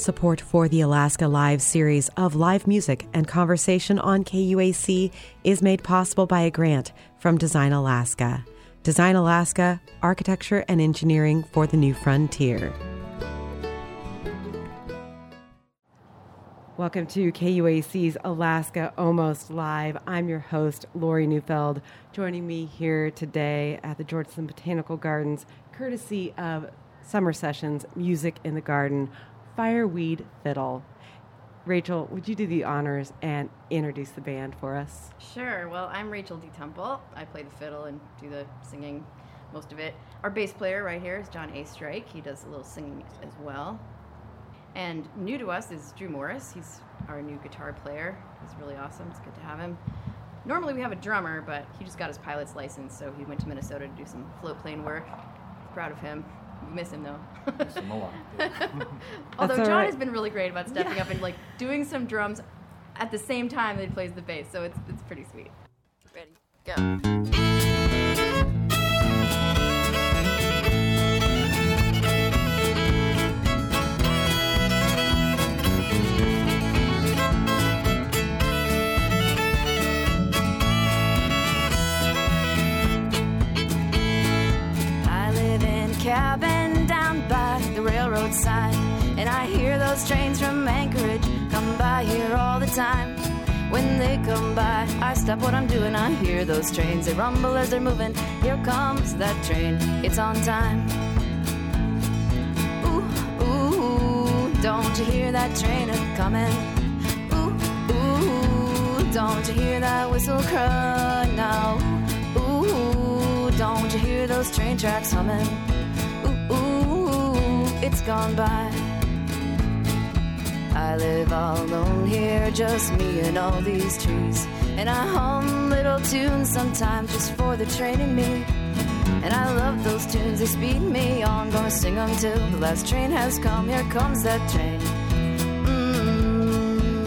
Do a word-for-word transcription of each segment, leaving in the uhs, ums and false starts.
Support for the Alaska Live series of live music and conversation on K U A C is made possible by a grant from Design Alaska. Design Alaska, architecture and engineering for the new frontier. Welcome to K U A C's Alaska Almost Live. I'm your host, Lori Neufeld. Joining me here today at the Georgeson Botanical Gardens, courtesy of Summer Sessions Music in the Garden, Fireweed Fiddle. Rachel, would you do the honors and introduce the band for us? Sure. Well, I'm Rachel D. Temple. I play the fiddle and do the singing, most of it. Our bass player right here is John A. Strike. He does a little singing as well. And new to us is Drew Morris. He's our new guitar player. He's really awesome. It's good to have him. Normally we have a drummer, but he just got his pilot's license, so he went to Minnesota to do some float plane work. Proud of him. We miss him, though. Miss him a lot. Although John right. has been really great about stepping yeah. up and like doing some drums at the same time that he plays the bass, so it's it's pretty sweet. Ready, go. Cabin down by the railroad side, and I hear those trains from Anchorage come by here all the time. When they come by, I stop what I'm doing. I hear those trains, they rumble as they're moving. Here comes that train, it's on time. Ooh, ooh, don't you hear that train a-coming? Ooh, ooh, don't you hear that whistle cry now? Ooh, don't you hear those train tracks humming? It's gone by. I live all alone here, just me and all these trees. And I hum little tunes sometimes just for the train and me. And I love those tunes, they speed me on. Gonna sing them till the last train has come. Here comes that train. Mm-hmm.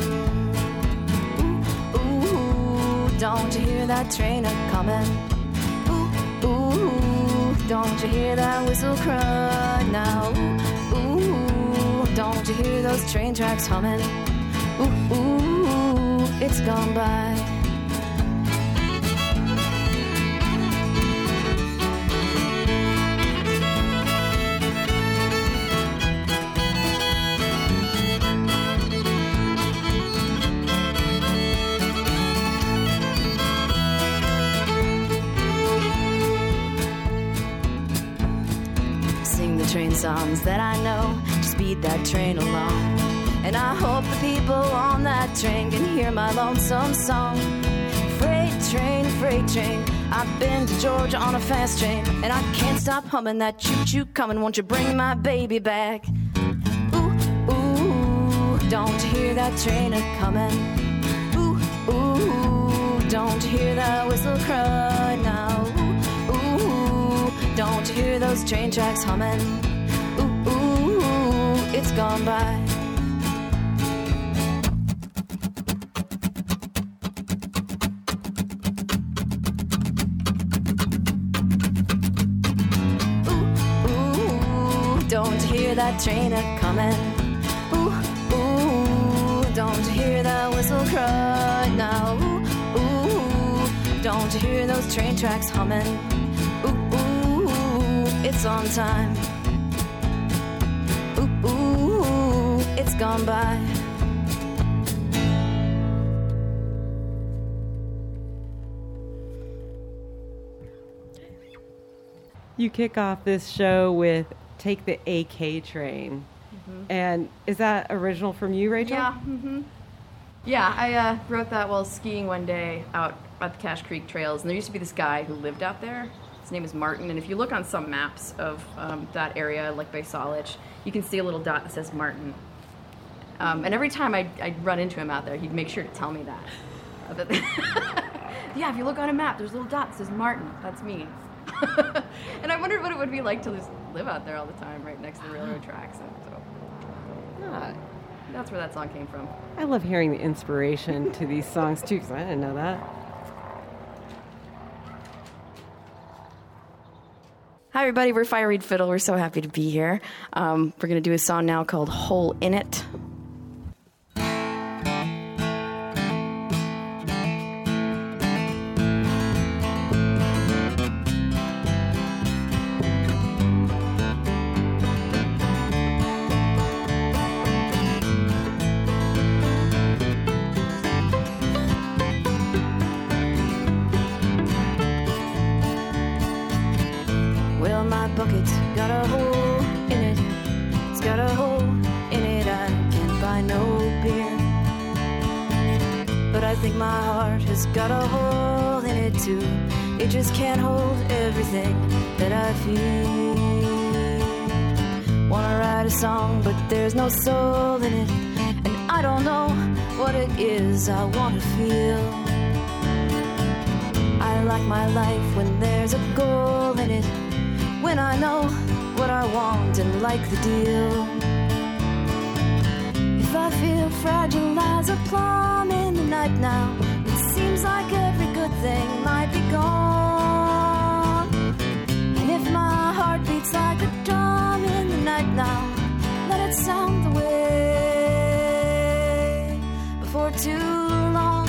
Ooh, ooh, don't you hear that train a-coming? Ooh, ooh, don't you hear that whistle cry now? Ooh, don't you hear those train tracks humming? Ooh, ooh, it's gone by. Sing the train songs that I know, speed that train along. And I hope the people on that train can hear my lonesome song. Freight train, freight train, I've been to Georgia on a fast train, and I can't stop humming that choo-choo coming. Won't you bring my baby back? Ooh, ooh, don't you hear that train a-coming? Ooh, ooh, don't you hear that whistle cry now? Ooh, ooh, don't you hear those train tracks humming? Ooh, ooh, it's gone by. Don't you hear that train a-coming? Ooh, ooh, don't you hear that whistle cry now? Ooh, ooh, don't you hear those train tracks humming? Ooh, ooh, it's on time. Ooh, ooh, it's gone by. You kick off this show with Take the A K Train. Mm-hmm. And is that original from you, Rachel? Yeah. Mm-hmm. Yeah, I uh, wrote that while skiing one day out at the Cache Creek trails. And there used to be this guy who lived out there. His name is Martin. And if you look on some maps of um, that area, like by Salich, you can see a little dot that says Martin. Um, and every time I'd, I'd run into him out there, he'd make sure to tell me that. Yeah, if you look on a map, there's a little dot that says Martin. That's me. And I wondered what it would be like to just live out there all the time, right next to the railroad tracks. And so Ah, that's where that song came from. I love hearing the inspiration to these songs, too, because I didn't know that. Hi, everybody. We're Fire Reed Fiddle. We're so happy to be here. Um, we're going to do a song now called Hole in It. Bucket's got a hole in it. It's got a hole in it. I can't buy no beer. But I think my heart has got a hole in it too. It just can't hold everything that I feel. Wanna write a song, but there's no soul in it. And I don't know what it is I wanna feel. I like my life when there's a goal in it. When I know what I want and like the deal. If I feel fragile as a plum in the night now, it seems like every good thing might be gone. And if my heart beats like a drum in the night now, let it sound the way before too long.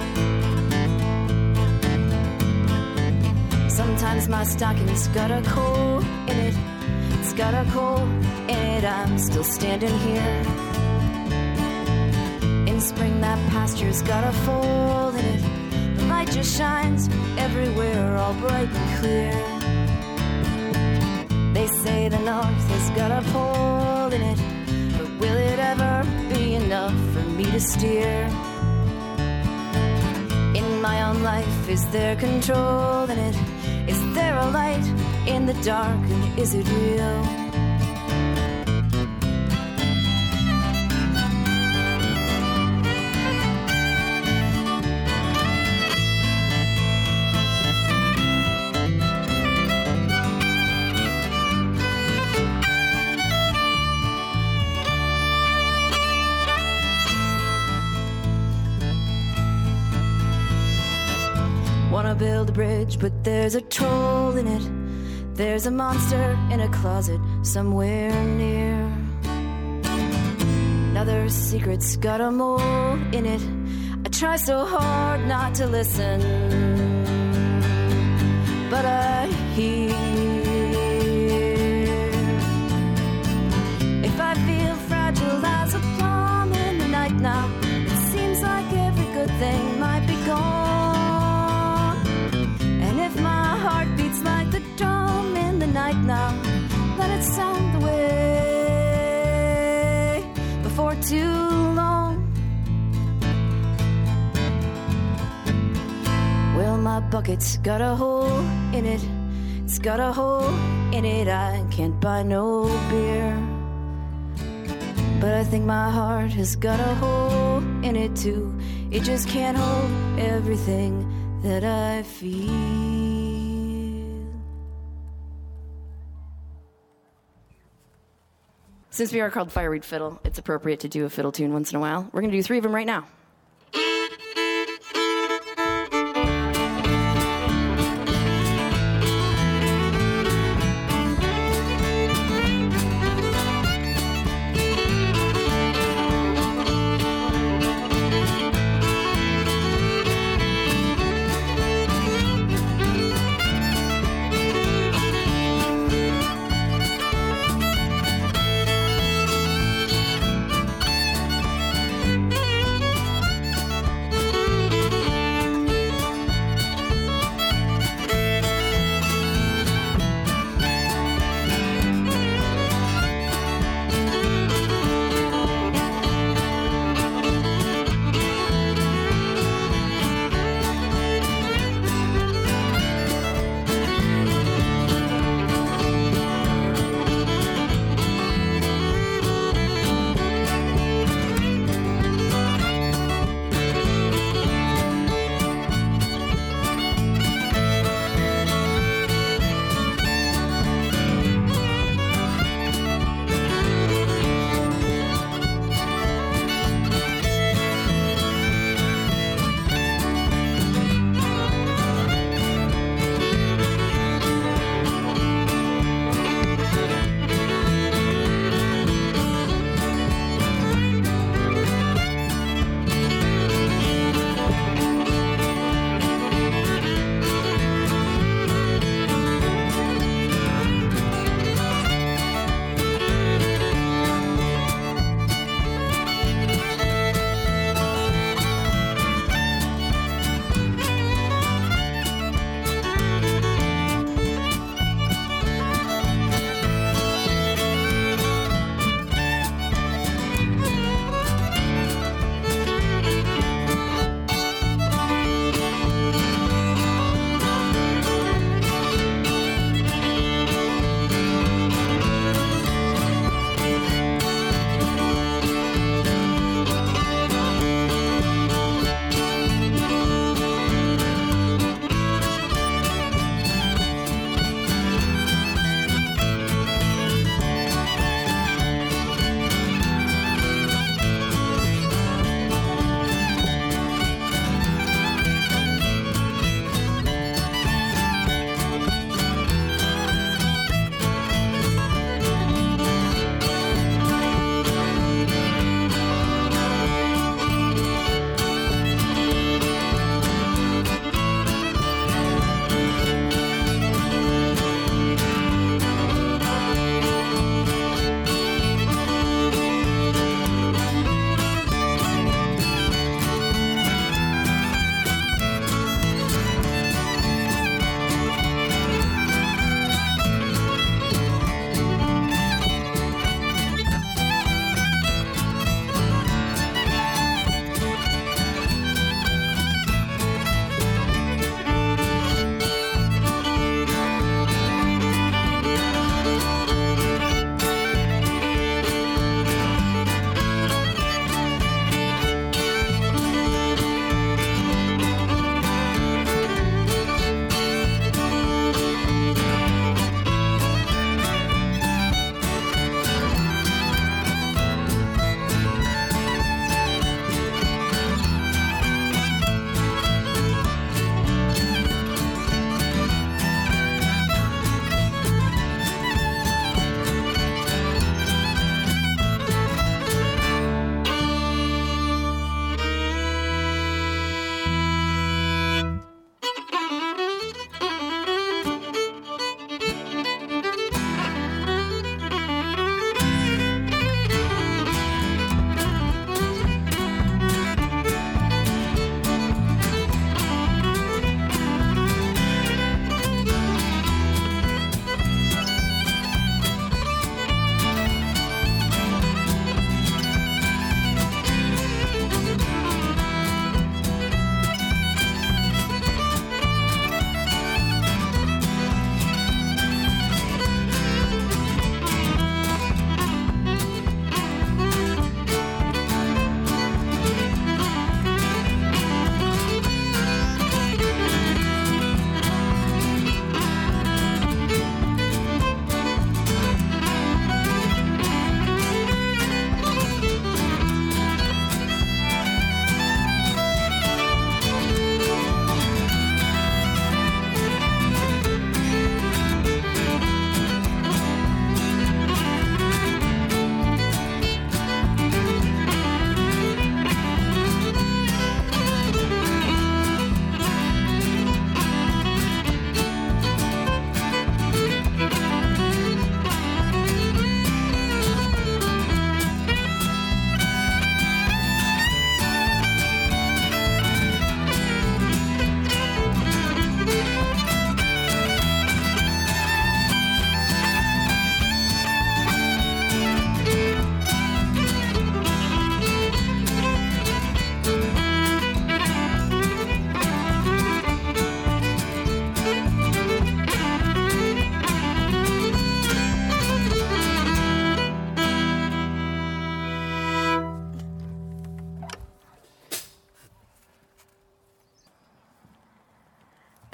Sometimes my stocking's got a hole in it. It's got a hole in it. I'm still standing here. In spring that pasture's got a fold in it. The light just shines everywhere, all bright and clear. They say the north has got a pole in it, but will it ever be enough for me to steer? In my own life, is there control in it? Is there a light in the dark, and is it real? Wanna build a bridge, but there's a troll in it. There's a monster in a closet somewhere near. Another secret's got a mole in it. I try so hard not to listen, but I hear. If I feel fragile as a plum in the night now, it seems like every good thing might be gone. If my heart beats like the drum in the night now, let it sound the way before too long. Well, my bucket's got a hole in it. It's got a hole in it. I can't buy no beer. But I think my heart has got a hole in it too. It just can't hold everything that I feel. Since we are called Fire Reed Fiddle, it's appropriate to do a fiddle tune once in a while. We're going to do three of them right now.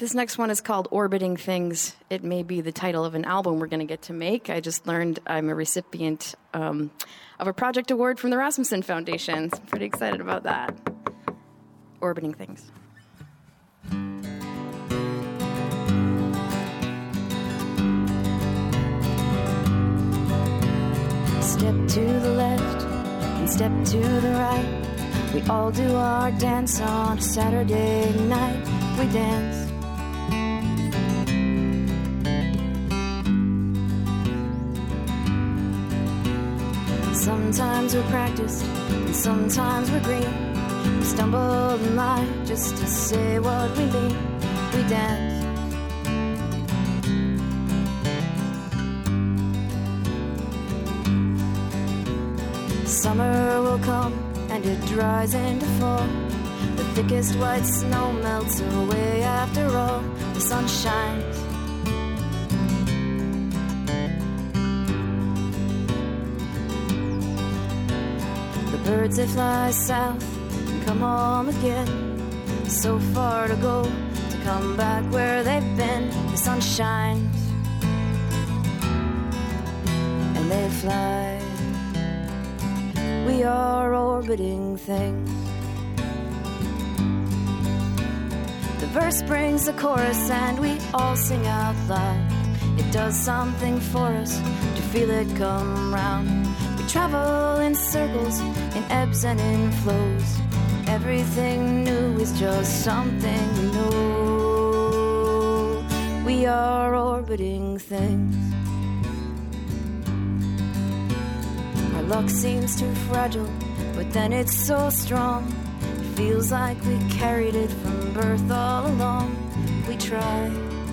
This next one is called Orbiting Things. It may be the title of an album we're going to get to make. I just learned I'm a recipient um, of a project award from the Rasmussen Foundation. So I'm pretty excited about that. Orbiting Things. Step to the left and step to the right. We all do our dance on a Saturday night. We dance. Sometimes we're practiced and sometimes we're green. We stumble and lie just to say what we mean. We dance. Summer will come and it dries into fall. The thickest white snow melts away after all. The sun shines. The birds they fly south and come home again. So far to go to come back where they've been. The sun shines and they fly. We are orbiting things. The verse brings the chorus and we all sing out loud. It does something for us to feel it come round. We travel in circles, in ebbs and in flows. Everything new is just something we know. We are orbiting things. Our luck seems too fragile, but then it's so strong. It feels like we carried it from birth all along. We try.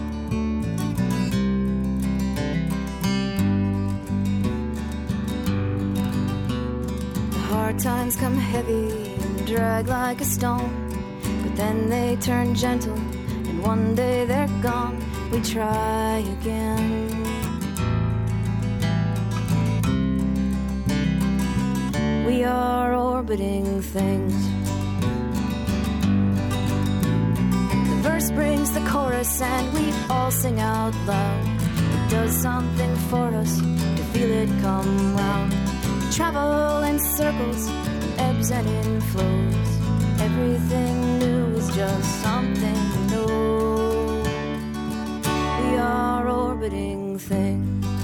The hard times come heavy and drag like a stone, but then they turn gentle and one day they're gone. We try again. We are orbiting things. The verse brings the chorus and we all sing out loud. It does something for us to feel it come round. We travel in circles, in ebbs and in flows. Everything new is just something we know. We are orbiting things.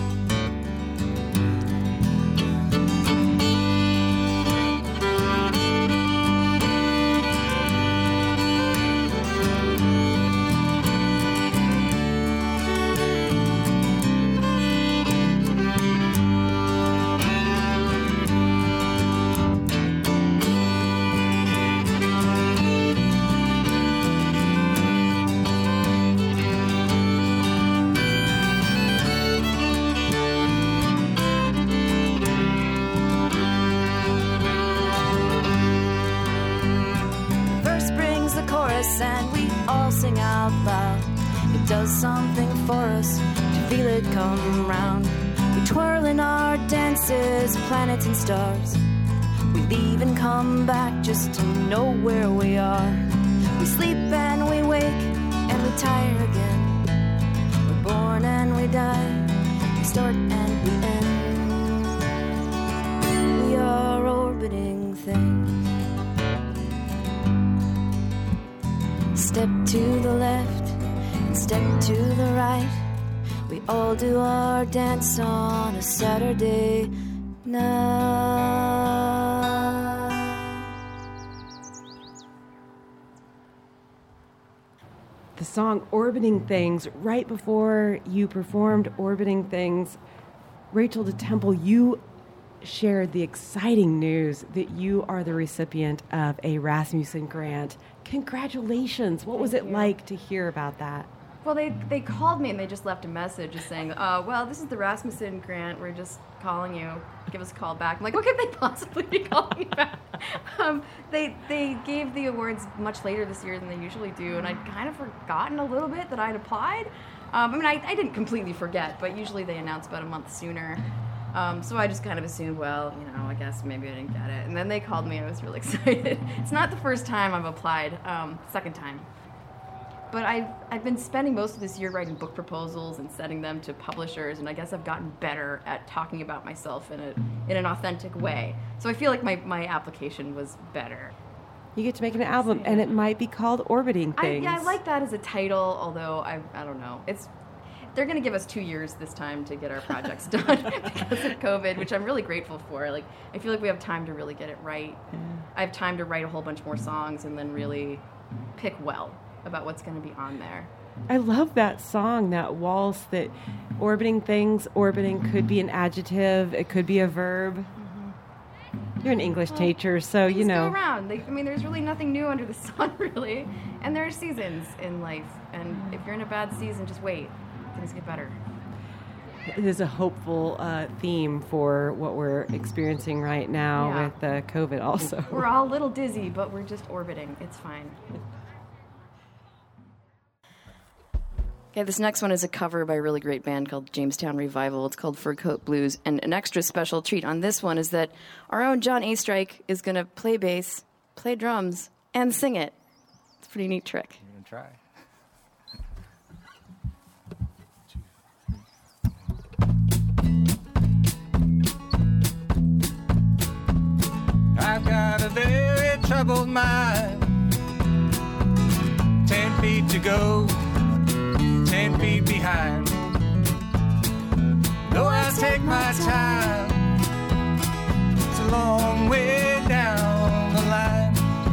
And we all sing out loud. It does something for us to feel it come round. We twirl in our dances, planets and stars. We leave and come back just to know where we are. We sleep and we wake and we tire again. We're born and we die. We start and we end. We are orbiting things. Step to the left and step to the right. We all do our dance on a Saturday night. The song Orbiting Things, right before you performed Orbiting Things, Rachel DeTemple, you shared the exciting news that you are the recipient of a Rasmussen grant. Congratulations. What was it like to hear about that? Well, they, they called me and they just left a message just saying, uh, well, this is the Rasmussen grant. We're just calling you. Give us a call back. I'm like, what could they possibly be calling me back? Um, they, they gave the awards much later this year than they usually do, and I'd kind of forgotten a little bit that I'd applied. Um, I mean, I, I didn't completely forget, but usually they announce about a month sooner. Um, so I just kind of assumed, well, you know, I guess maybe I didn't get it. And then they called me. I was really excited. It's not the first time I've applied. Um, second time. but I've, I've been spending most of this year writing book proposals and sending them to publishers, and I guess I've gotten better at talking about myself in a in an authentic way. So I feel like my, my application was better. You get to make an album, and it might be called Orbiting Things. I, yeah, I like that as a title, although I I don't know. It's They're going to give us two years this time to get our projects done because of COVID, which I'm really grateful for. Like, I feel like we have time to really get it right. Yeah. I have time to write a whole bunch more songs and then really pick well about what's going to be on there. I love that song, that waltz, that orbiting things. Orbiting could be an adjective. It could be a verb. Mm-hmm. You're an English well, teacher, so you know. Go around. Like, I mean, there's really nothing new under the sun, really. And there are seasons in life. And if you're in a bad season, just wait. Things get better. It is a hopeful uh, theme for what we're experiencing right now yeah. with uh, COVID also. We're all a little dizzy, but we're just orbiting. It's fine. Okay, this next one is a cover by a really great band called Jamestown Revival. It's called Fur Coat Blues. And an extra special treat on this one is that our own John Astrike is going to play bass, play drums, and sing it. It's a pretty neat trick. I'm going to try. I've got a very troubled mind. Ten feet to go, ten feet behind. Though I take my time, it's a long way down the line.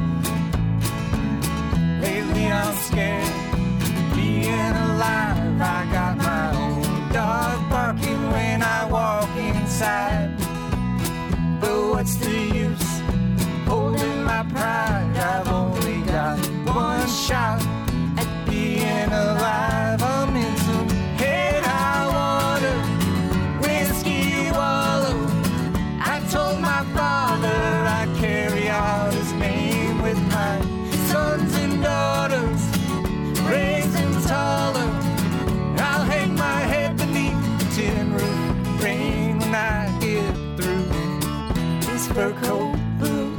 Lately I'm scared, being alive. I got my own dog barking when I walk inside. But what's the use holding my pride? I've only got one shot at being alive. I'm in some head high water, whiskey wallow. I told my father I'd carry out his name with my sons and daughters, raise them taller. I'll hang my head beneath the tin roof, rain when I get through. Fur coat blues.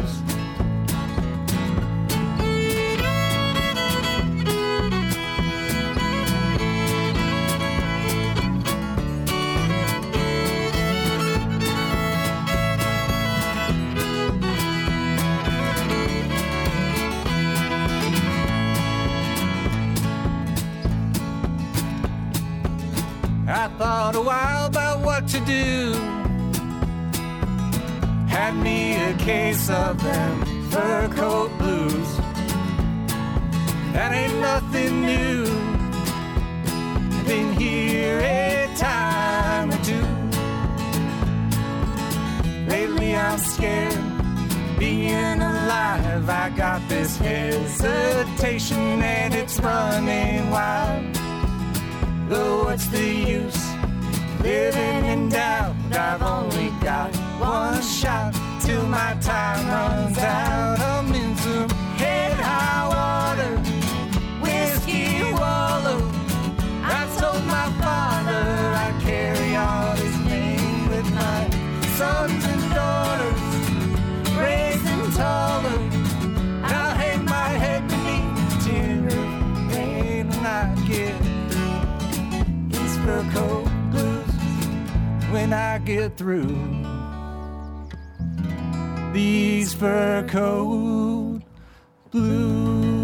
I thought a while about what to do. Had me a case of them fur coat blues. That ain't nothing new. I've been here a time or two. Lately I'm scared, being alive. I got this hesitation and it's running wild. Though what's the use living in doubt? I've only got one shot till my time runs out. I'm in some head high water, whiskey wallow. I told my father I'd carry out his name with my sons and daughters, raise them taller. I'll hang my head beneath the tin roof, rain when I get through these fur coat blues. When I get through these fur coat blues.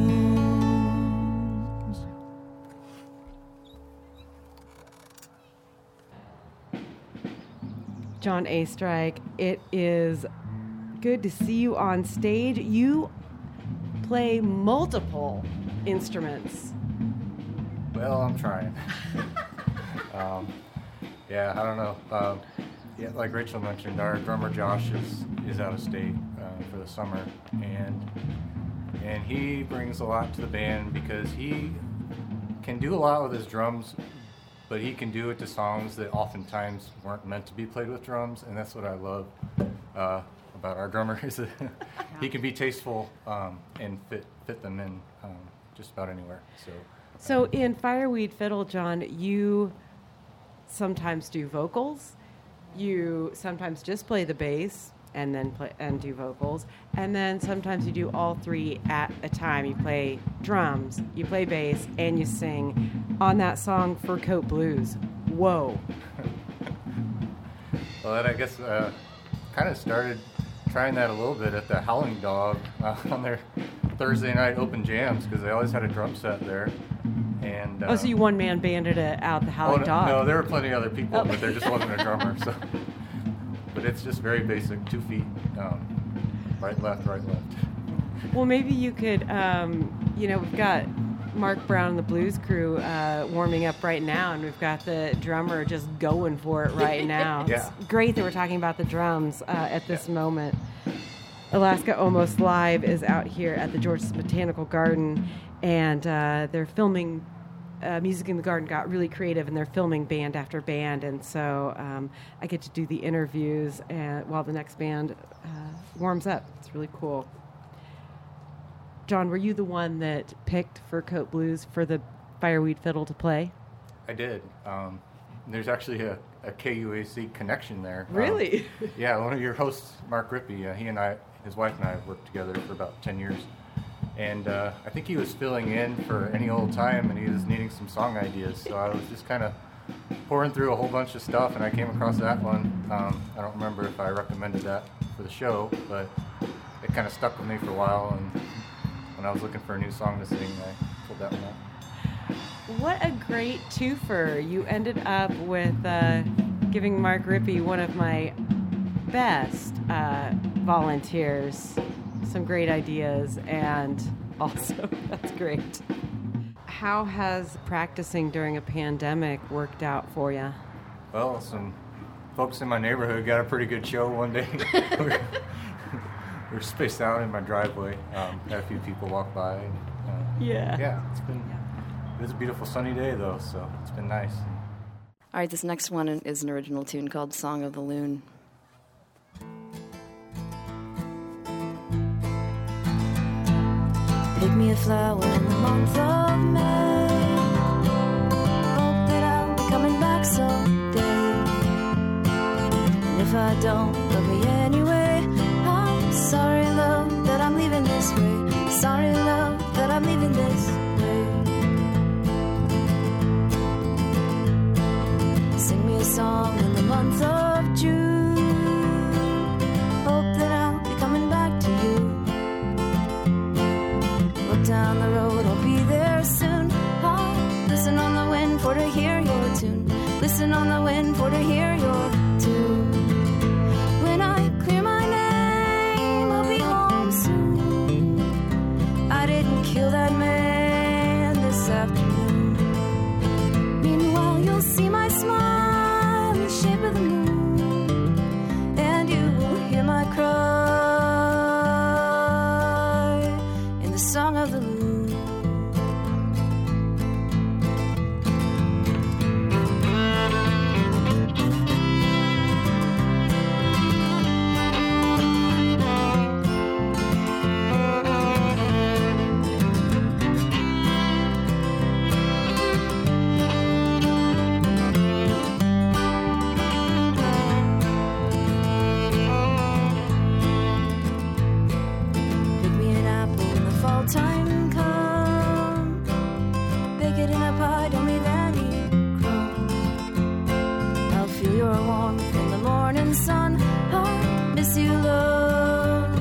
John Astrike, it is good to see you on stage. You play multiple instruments. Well, I'm trying. um, yeah, I don't know. Um, yeah, like Rachel mentioned, our drummer Josh is, is out of state uh, for the summer, and and he brings a lot to the band because he can do a lot with his drums, but he can do it to songs that oftentimes weren't meant to be played with drums, and that's what I love uh, about our drummer is that he can be tasteful um, and fit fit them in um, just about anywhere. So, so um, in Fireweed Fiddle, John, you sometimes do vocals. You sometimes just play the bass. and then play and do vocals, and then sometimes you do all three at a time. You play drums, you play bass, and you sing on that song Fur Coat Blues. Whoa. Well, then I guess uh, kind of started trying that a little bit at the Howling Dog uh, on their Thursday night open jams, because they always had a drum set there. And uh, oh, so you one-man banded it out the Howling oh, no, Dog? No, there were plenty of other people, oh. but there just wasn't a drummer. So, but it's just very basic, two feet, um, right, left, right, left. Well, maybe you could, um, you know, we've got Mark Brown and the Blues Crew uh, warming up right now, and we've got the drummer just going for it right now. Yeah. It's great that we're talking about the drums uh, at this yeah. moment. Alaska Almost Live is out here at the Georgeton Botanical Garden, and uh, they're filming. Uh, Music in the Garden got really creative, and they're filming band after band, and so um, I get to do the interviews and, while the next band uh, warms up. It's really cool. John, were you the one that picked Fur Coat Blues for the Fireweed Fiddle to play? I did. Um, there's actually a, a K U A C connection there. Really? Um, yeah, one of your hosts, Mark Rippey, uh, he and I, his wife and I have worked together for about ten years. And uh, I think he was filling in for any old time, and he was needing some song ideas. So I was just kind of pouring through a whole bunch of stuff, and I came across that one. Um, I don't remember if I recommended that for the show, but it kind of stuck with me for a while. And when I was looking for a new song to sing, I pulled that one out. What a great twofer. You ended up with uh, giving Mark Rippey, one of my best uh, volunteers, some great ideas, and also, that's great. How has practicing during a pandemic worked out for you? Well, some folks in my neighborhood got a pretty good show one day. we, were, we were spaced out in my driveway. Um, had a few people walk by. And, uh, yeah. Yeah, it's been, it was a beautiful sunny day, though, so it's been nice. All right, this next one is an original tune called Song of the Loon. Pick me a flower in the month of May. Hope that I'll be coming back someday. And if I don't, love me anyway. I'm sorry, love, that I'm leaving this way. Sorry, love, that I'm leaving this way. Sing me a song in the month of June. Hope that I'll be coming back to you. Down the road, I'll be there soon. I'll listen on the wind for to hear your tune. Listen on the wind for to hear your tune. When I clear my name, I'll be home soon. I didn't kill that man this afternoon. Meanwhile, you'll see my smile in the shape of the moon, and you will hear my cry. Song of the Loon. Time come, bake it in a pie, don't leave any crumbs. I'll feel your warmth in the morning sun. I'll miss you, love.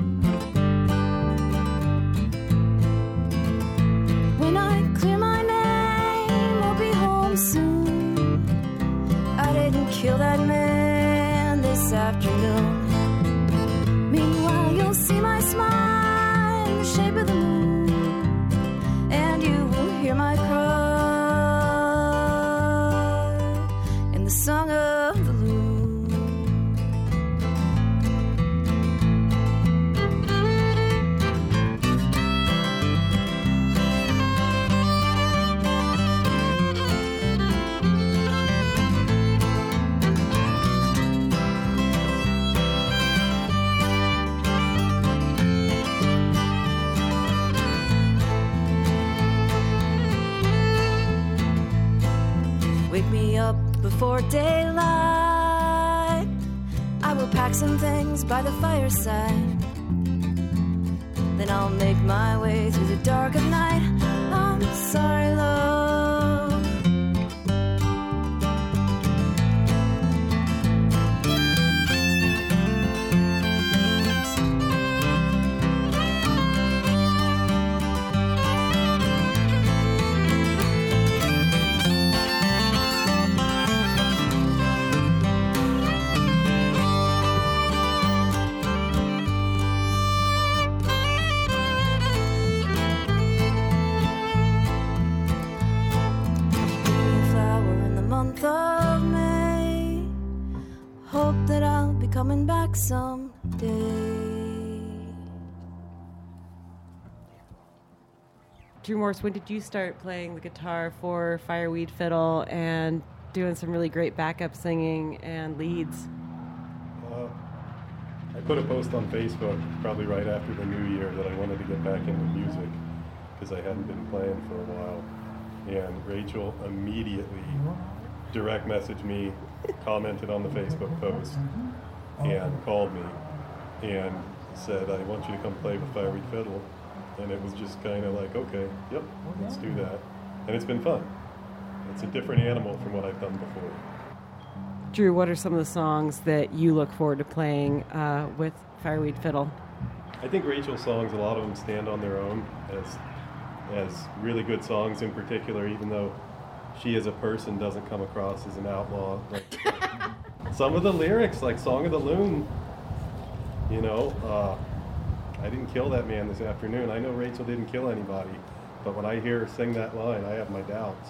When I clear my name, I'll be home soon. I didn't kill that man this afternoon. Meanwhile, you'll see my smile in the shape of the moon, and you will hear my cry in the song of the loon. Wake me up before daylight. I will we'll pack some things by the fireside. Then I'll make my way through the dark of night. I'm sorry, love. Of May, hope that I'll be coming back someday. Drew Morse, when did you start playing the guitar for Fireweed Fiddle and doing some really great backup singing and leads? Uh, I put a post on Facebook probably right after the new year that I wanted to get back into music because I hadn't been playing for a while. And Rachel immediately direct messaged me, commented on the Facebook post, and called me and said, I want you to come play with Fireweed Fiddle. And it was just kind of like, okay, yep, let's do that. And it's been fun. It's a different animal from what I've done before. Drew, what are some of the songs that you look forward to playing uh, with Fireweed Fiddle? I think Rachel's songs, a lot of them stand on their own as as really good songs in particular, even though she as a person doesn't come across as an outlaw. Like, some of the lyrics, like Song of the Loon, you know, uh, I didn't kill that man this afternoon. I know Rachel didn't kill anybody, but when I hear her sing that line, I have my doubts.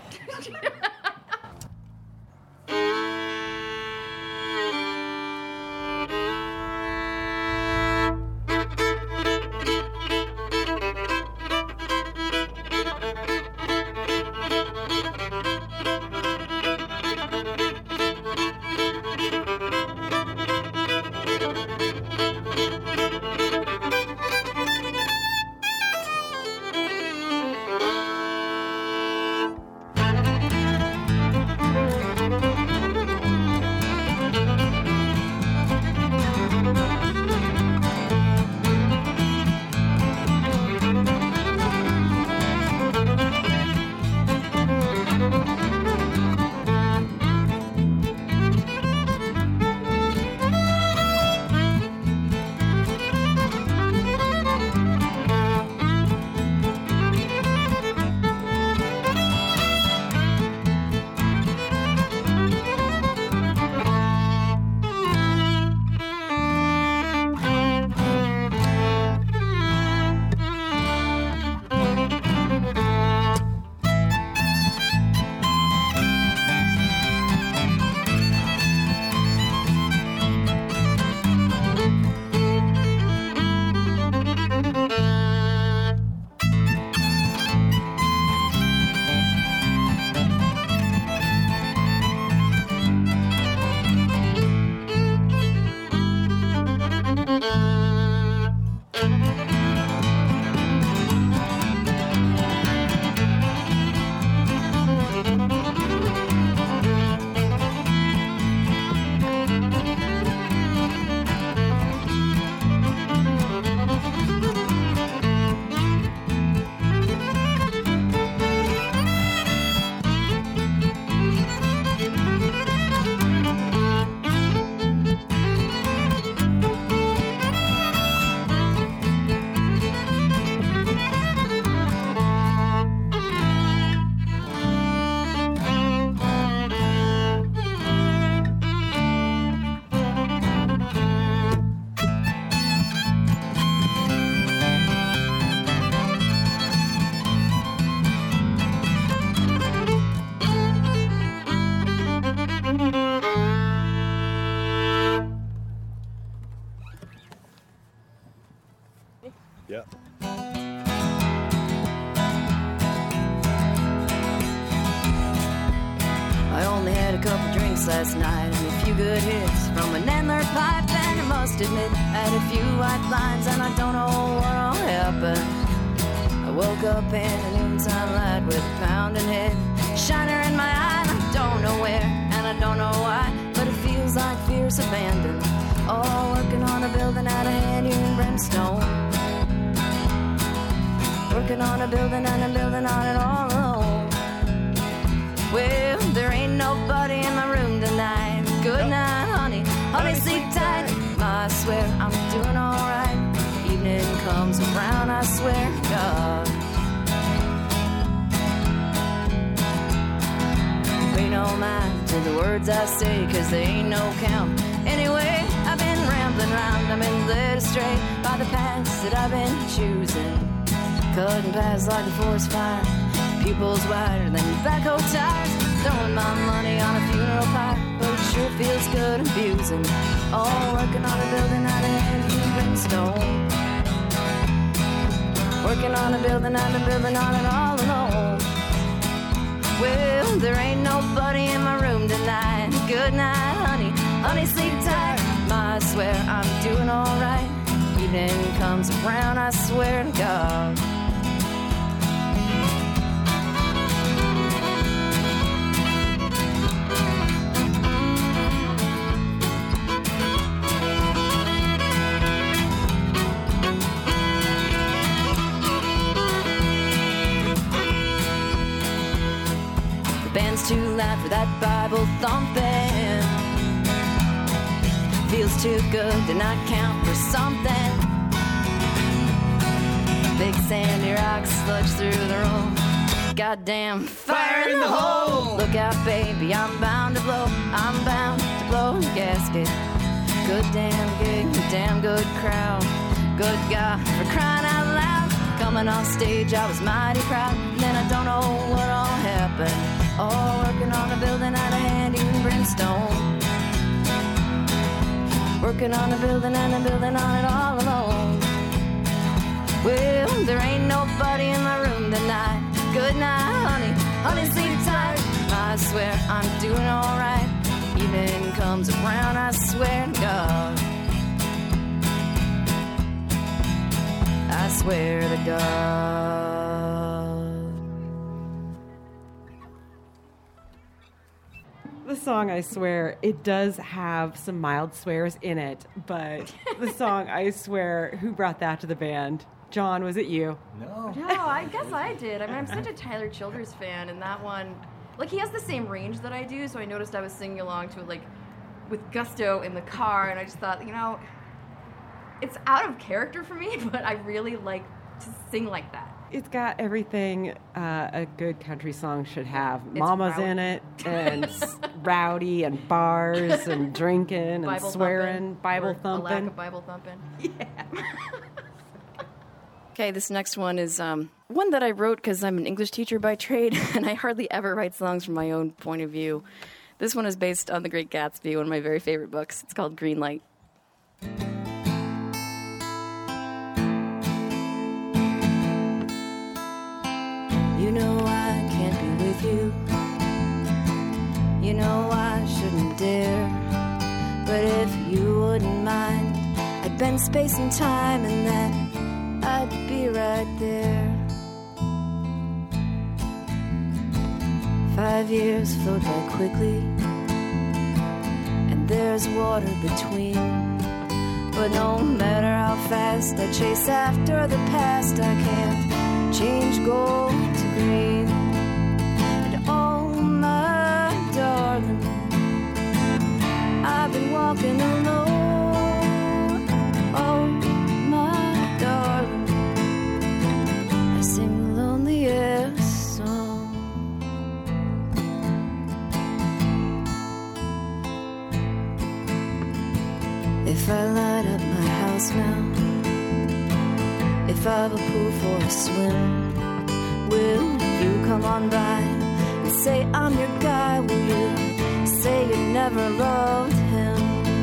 Yeah. I only had a couple drinks last night and a few good hits from an antler pipe, and I must admit I had a few white lines and I don't know what all happened. I woke up in a noontime light with a pounding head, shiner in my eye, and I don't know where and I don't know why, but it feels feels like fierce abandon. All working on a building out of hand here in brimstone. Working on a building and a building on it all alone. Well, there ain't nobody in my room tonight. Good night, honey. Honey, sleep tight. I swear I'm doing alright. Evening comes around, I swear to God. Pay no mind to the words I say, cause they ain't no count. Anyway, I've been rambling round, I've been led astray by the paths that I've been choosing. Cutting paths like a forest fire, pupils wider than backhoe tires. Throwing my money on a funeral pyre, but it sure feels good abusing. All working on a building out of hand in brimstone. Working on a building and a building on it all alone. Well, there ain't nobody in my room tonight. Good night, honey. Honey, sleep tight. I swear I'm doing alright. Evening comes around, I swear to God. Band's too loud for that Bible thumping. Feels too good to not count for something. Big sandy rocks sludge through the room. Goddamn fire in the hole. Look out, baby, I'm bound to blow. I'm bound to blow a gasket. Good damn gig, damn good crowd. Good God, for crying out loud. Coming off stage, I was mighty proud. Then I don't know what all happened. All working on a building out of hand in brimstone. Working on a building and a building on it all alone. Well, there ain't nobody in my room tonight. Good night, honey. Honey, sleep tight. I swear I'm doing alright. Evening comes around, I swear to God. I swear to God. The song, I swear, it does have some mild swears in it, but the song, I swear, who brought that to the band? John, was it you? No. No, I guess I did. I mean, I'm such a Tyler Childers fan, and that one, like, he has the same range that I do, so I noticed I was singing along to it, like, with gusto in the car, and I just thought, you know, it's out of character for me, but I really like to sing like that. It's got everything uh, a good country song should have. It's Mama's rowdy. in it, and s- rowdy, and bars, and drinking, and Bible swearing, thumping, Bible or thumping. A lack of Bible thumping. Yeah. Okay, this next one is um, one that I wrote because I'm an English teacher by trade, and I hardly ever write songs from my own point of view. This one is based on The Great Gatsby, one of my very favorite books. It's called Green Light. You know I can't be with you. You know I shouldn't dare. But if you wouldn't mind, I'd bend space and time, and then I'd be right there. Five years float by quickly, and there's water between. But no matter how fast I chase after the past, I can't change gold to green. And oh my darling, I've been walking alone. Oh my darling, I sing the loneliest song. If I light up my house now, if I have a pool for a swim, will you come on by and say I'm your guy? Will you say you never loved him?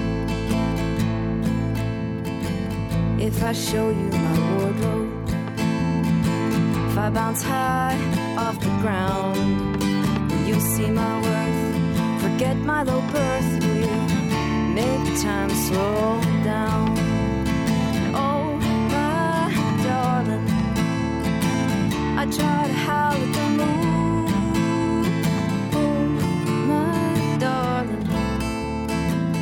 If I show you my wardrobe, if I bounce high off the ground, will you see my worth? Forget my low birth, will you make time slow down? I try to howl at the moon. Oh, my darling,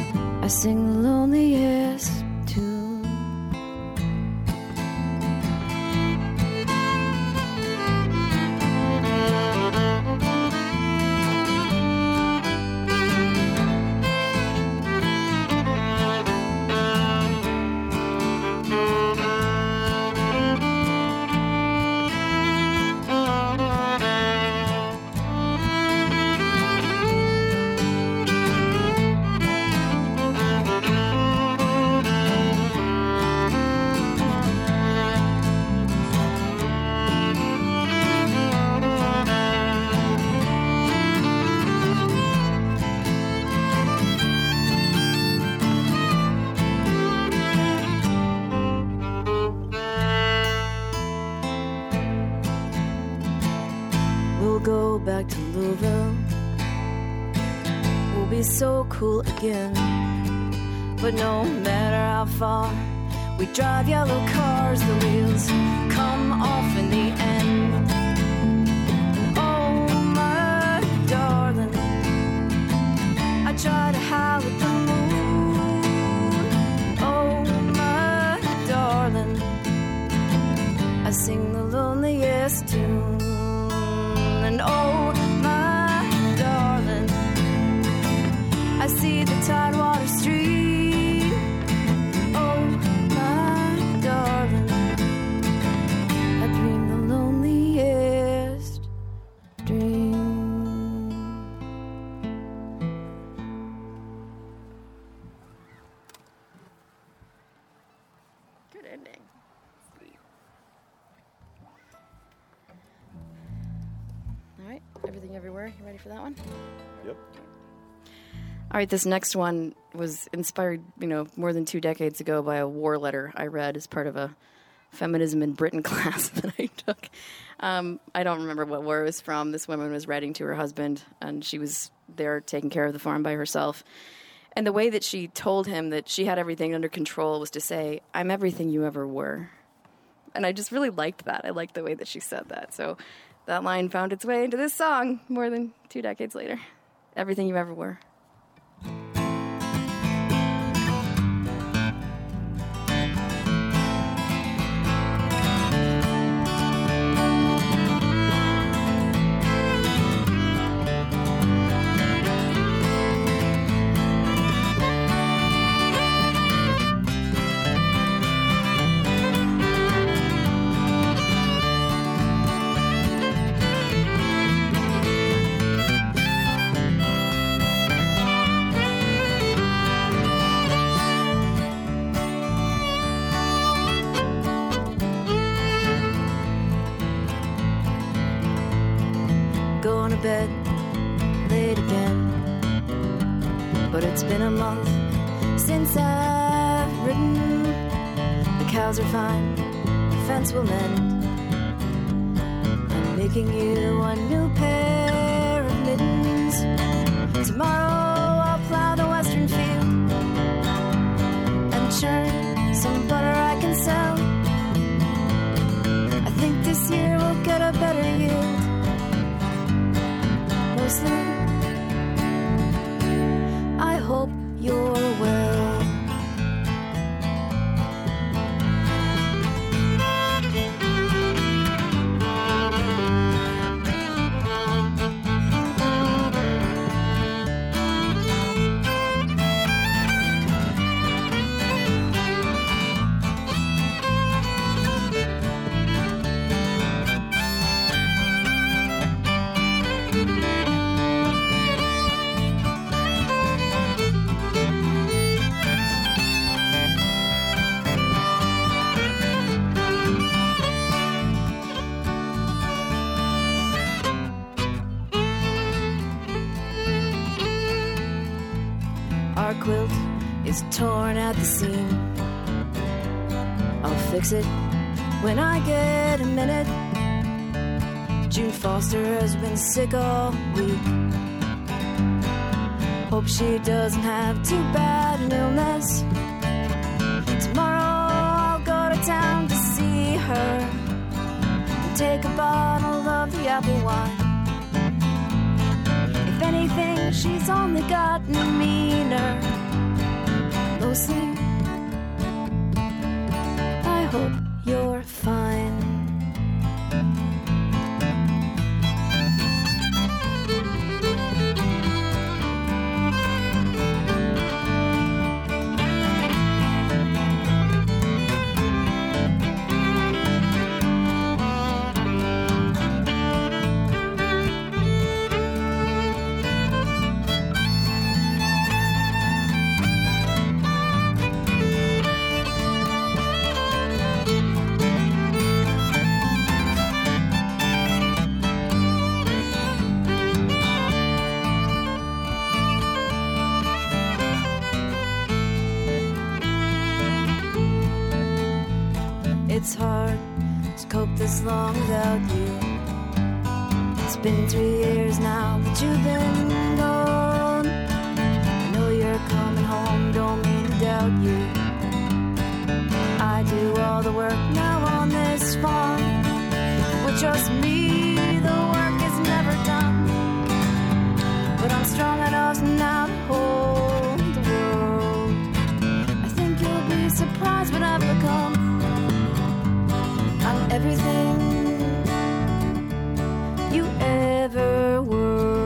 we'll go back to Louisville. We'll be so cool again. But no matter how far we drive yellow cars, the wheels come off in the end. And oh, my darling, I try to howl at the moon. Oh, my darling, I sing the loneliest tune. And oh, my darling, I see the tidewater stream. Everywhere. You ready for that one? Yep. All right, this next one was inspired, you know, more than two decades ago by a war letter I read as part of a feminism in Britain class that I took. Um, I don't remember what war it was from. This woman was writing to her husband, and she was there taking care of the farm by herself. And the way that she told him that she had everything under control was to say, "I'm everything you ever were." And I just really liked that. I liked the way that she said that. So that line found its way into this song more than two decades later. Everything you ever were. Going to bed late again, but it's been a month since I've ridden. The cows are fine, the fence will mend. I'm making you a new pair of mittens. Tomorrow I'll plow the western field and churn some butter I can sell. I think this year we'll get a better yield. I hope you're well. Our quilt is torn at the seam. I'll fix it when I get a minute. June Foster has been sick all week. Hope she doesn't have too bad an illness. Tomorrow I'll go to town to see her and take a bottle of the apple wine. If anything, she's only gotten meaner. Mostly, I hope you're fine. It's hard to cope this long without you. It's been three years now that you've been gone. I know you're coming home, don't mean to doubt you. I do all the work now on this farm. Well, trust me, the work is never done. But I'm strong enough now to hold the world. I think you'll be surprised what I've become. I'm everything you ever were.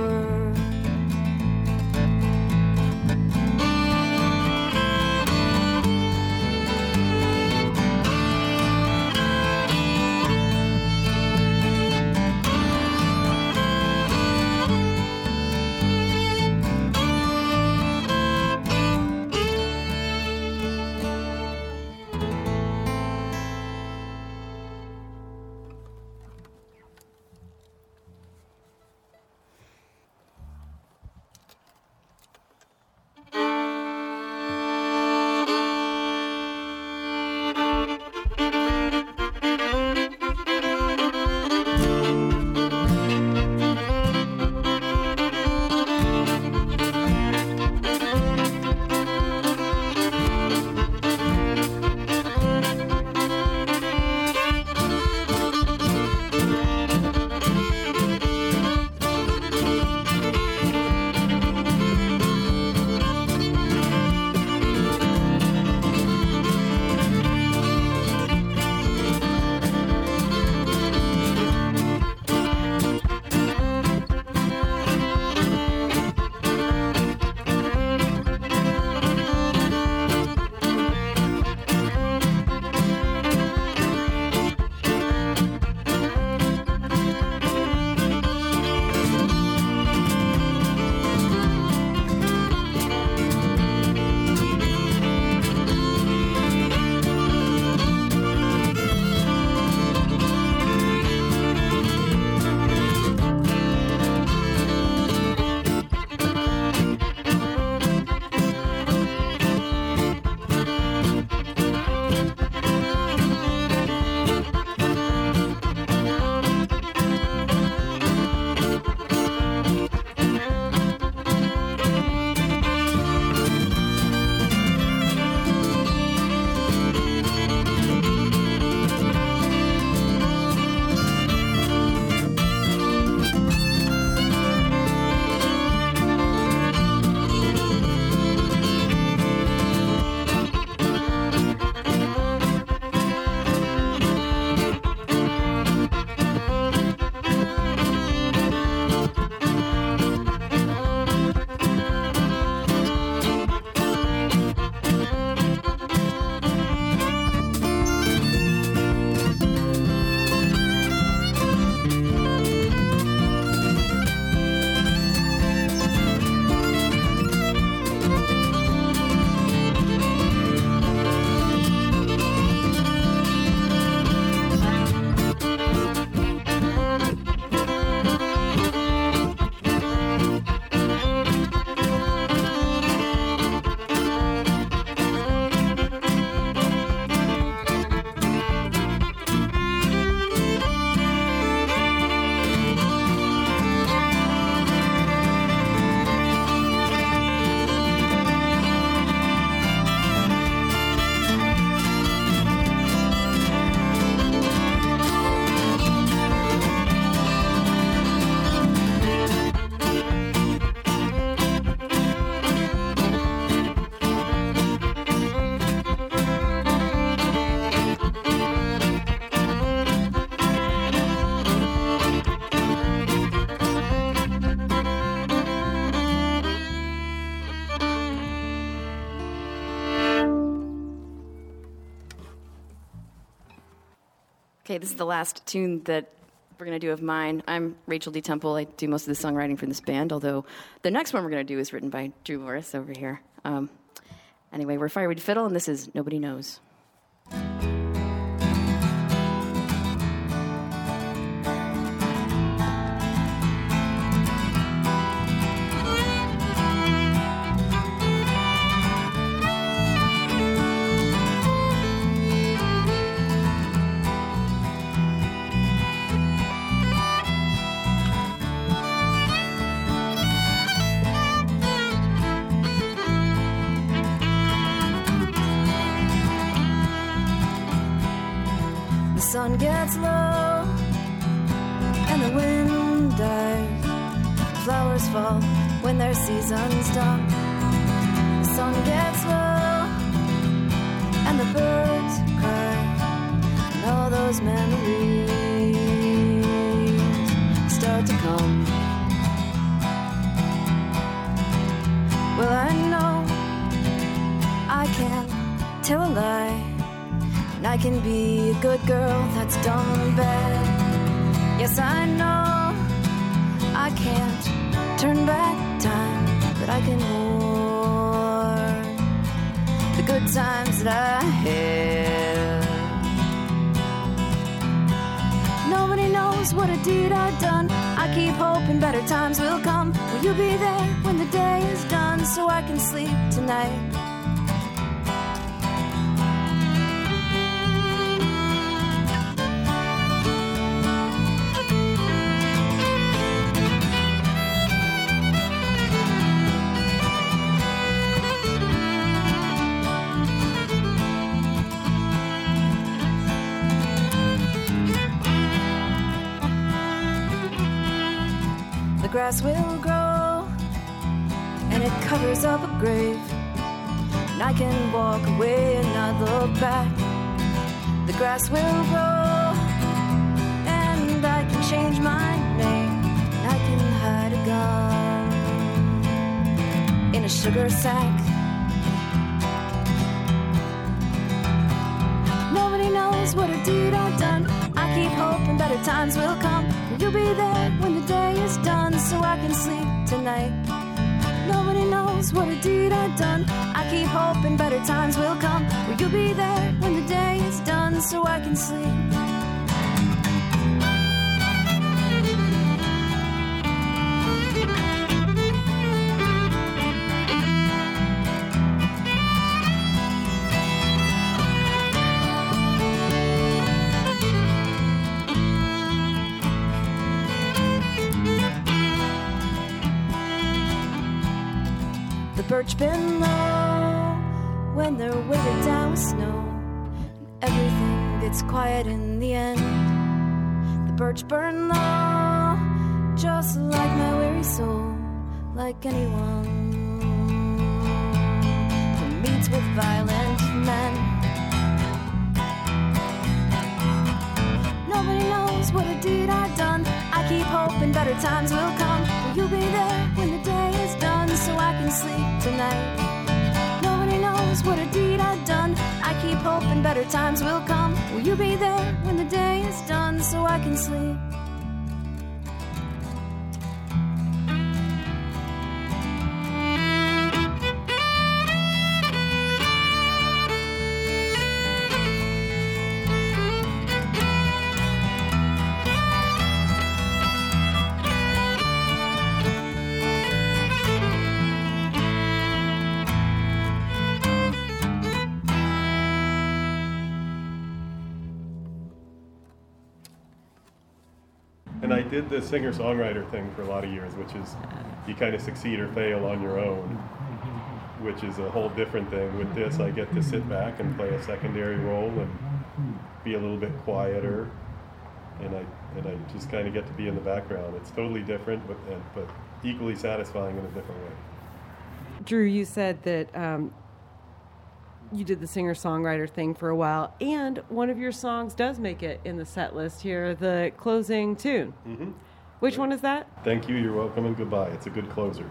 Okay, this is the last tune that we're going to do of mine. I'm Rachel D. Temple. I do most of the songwriting for this band, although the next one we're going to do is written by Drew Morris over here. Um, anyway, we're Fireweed Fiddle, and this is Nobody Knows. fall when their season's done. The sun gets low and the birds cry, and all those memories start to come. Well, I know I can't tell a lie, and I can be a good girl that's done bad. Yes, I know I can't turn back time, but I can mourn the good times that I had. Nobody knows what a deed I've done. I keep hoping better times will come. Will you be there when the day is done so I can sleep tonight? The grass will grow and it covers up a grave, and I can walk away and not look back. The grass will grow and I can change my name, and I can hide a gun in a sugar sack. Nobody knows what a deed I've done. I keep hoping better times will come. Will you be there when the day is done so I can sleep tonight? Nobody knows what a deed I've done. I keep hoping better times will come. Will you be there when the day is done so I can sleep? Birch bend low when they're weighted down with snow, and everything gets quiet in the end. The birch burn low, just like my weary soul, like anyone who meets with violent men. Nobody knows what a deed I've done. I keep hoping better times will come. Will you be there when the day is done so I can sleep tonight? Nobody knows what a deed I've done. I keep hoping better times will come. Will you be there when the day is done so I can sleep? And I did the singer-songwriter thing for a lot of years, which is you kind of succeed or fail on your own, which is a whole different thing. With this, I get to sit back and play a secondary role and be a little bit quieter, and I and I just kind of get to be in the background. It's totally different, but but equally satisfying in a different way. Drew, you said that um, you did the singer-songwriter thing for a while, and one of your songs does make it in the set list here, the closing tune. Mm-hmm. Which right. one is that? Thank you, you're welcome, and goodbye. It's a good closer.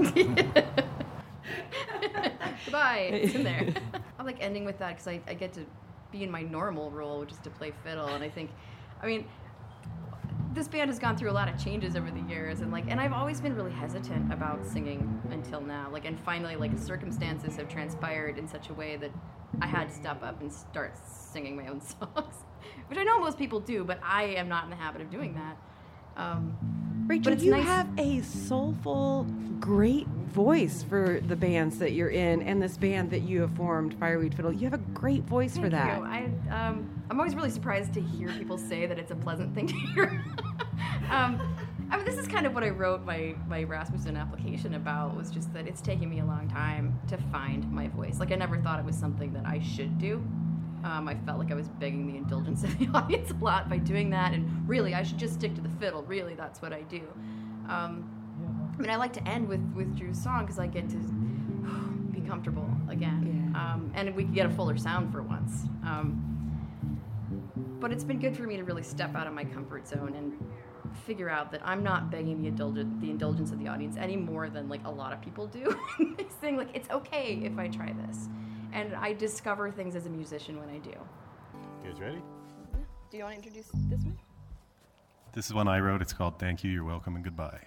Goodbye. It's in there. I like ending with that because I, I get to be in my normal role, which is to play fiddle, and I think, I mean, this band has gone through a lot of changes over the years, and like, and I've always been really hesitant about singing until now. Like, and finally, like, circumstances have transpired in such a way that I had to step up and start singing my own songs, which I know most people do, but I am not in the habit of doing that. Um, Rachel, but it's you nice. have a soulful, great voice for the bands that you're in, and this band that you have formed, Fireweed Fiddle. You have a great voice Thank for that. You. I, um, I'm always really surprised to hear people say that it's a pleasant thing to hear. um, I mean, this is kind of what I wrote my, my Rasmussen application about, was just that it's taken me a long time to find my voice. Like, I never thought it was something that I should do. Um, I felt like I was begging the indulgence of the audience a lot by doing that, and really, I should just stick to the fiddle. Really, that's what I do. Um, I mean, I like to end with, with Drew's song because I get to be comfortable again. Yeah. Um, and we can get a fuller sound for once. Um, but it's been good for me to really step out of my comfort zone and figure out that I'm not begging the, indulgence the indulgence of the audience any more than like a lot of people do. Saying like, it's okay if I try this. And I discover things as a musician when I do. You guys ready? Do you want to introduce this one? This is one I wrote. It's called Thank You, You're Welcome, and Goodbye.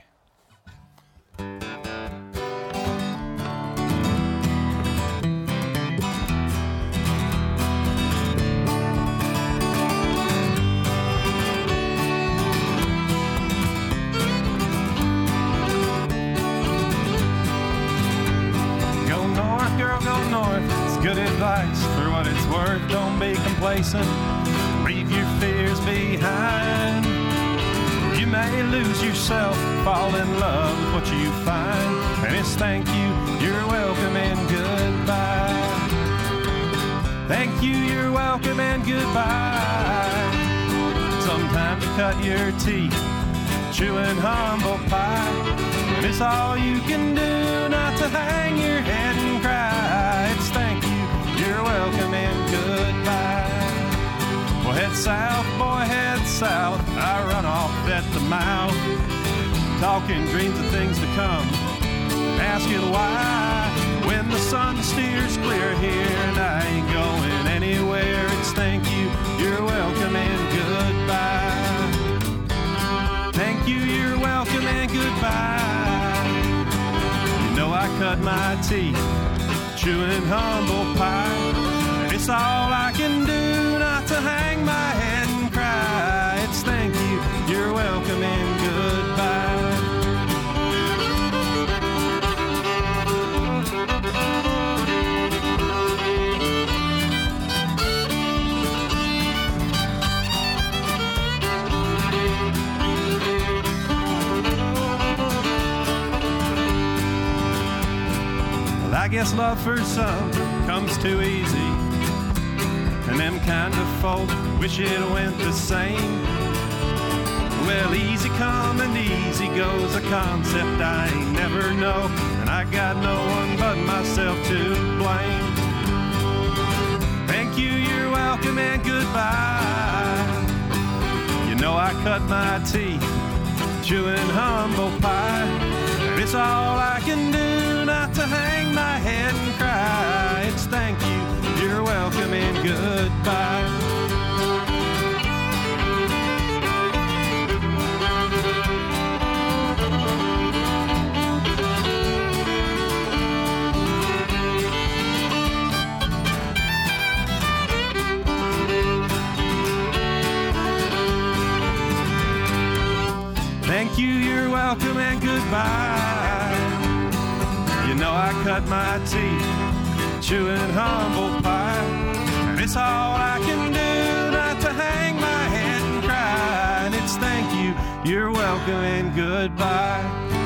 Go north, girl, go north. It's good advice for what it's worth. Don't be complacent. Leave your fears behind. You may lose yourself, fall in love with what you find. And it's thank you, you're welcome, and goodbye. Thank you, you're welcome, and goodbye. Sometimes to cut your teeth, chewing humble pie. And it's all you can do not to hang your head and cry. It's thank you, you're welcome, and goodbye. Well, head south, boy, head south. I run off at the mouth, talking dreams of things to come. Ask you why, when the sun steers clear here and I ain't going anywhere. It's thank you, you're welcome, and goodbye. Thank you, you're welcome, and goodbye. You know I cut my teeth, chewing humble pie. And it's all I can do not to hang my head and cry. It's thank you, you're welcome, and goodbye. Well, I guess love for some comes too easy, and them kind of folk wish it went the same. Well, easy come and easy goes, a concept I ain't never know, and I got no one but myself to blame. Thank you, you're welcome, and goodbye. You know I cut my teeth, chewing humble pie, and it's all I can do not to hang my head and cry. It's thank you, you're welcome, and goodbye. Thank you, you're welcome, and goodbye. You know I cut my teeth, chewing humble pie, and it's all I can do not to hang my head and cry. And it's thank you, you're welcome, and goodbye.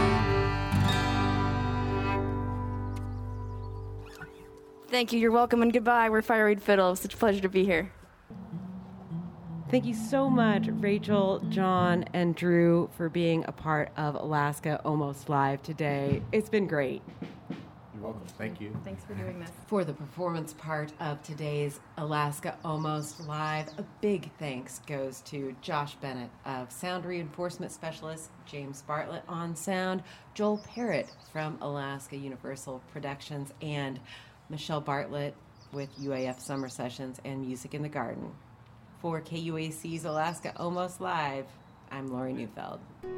Thank you, you're welcome, and goodbye. We're Fireweed Fiddle. It's such a pleasure to be here. Thank you so much, Rachel, John, and Drew, for being a part of Alaska Almost Live today. It's been great. You're welcome. Thank you. Thanks for doing this. For the performance part of today's Alaska Almost Live, a big thanks goes to Josh Bennett of Sound Reinforcement Specialist, James Bartlett on sound, Joel Parrott from Alaska Universal Productions, and Michelle Bartlett with U A F Summer Sessions and Music in the Garden. For K U A C's Alaska Almost Live, I'm Lori Neufeld.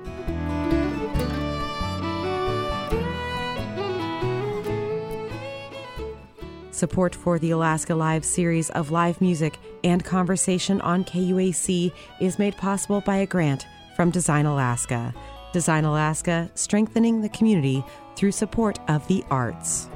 Support for the Alaska Live series of live music and conversation on K U A C is made possible by a grant from Design Alaska. Design Alaska, strengthening the community through support of the arts.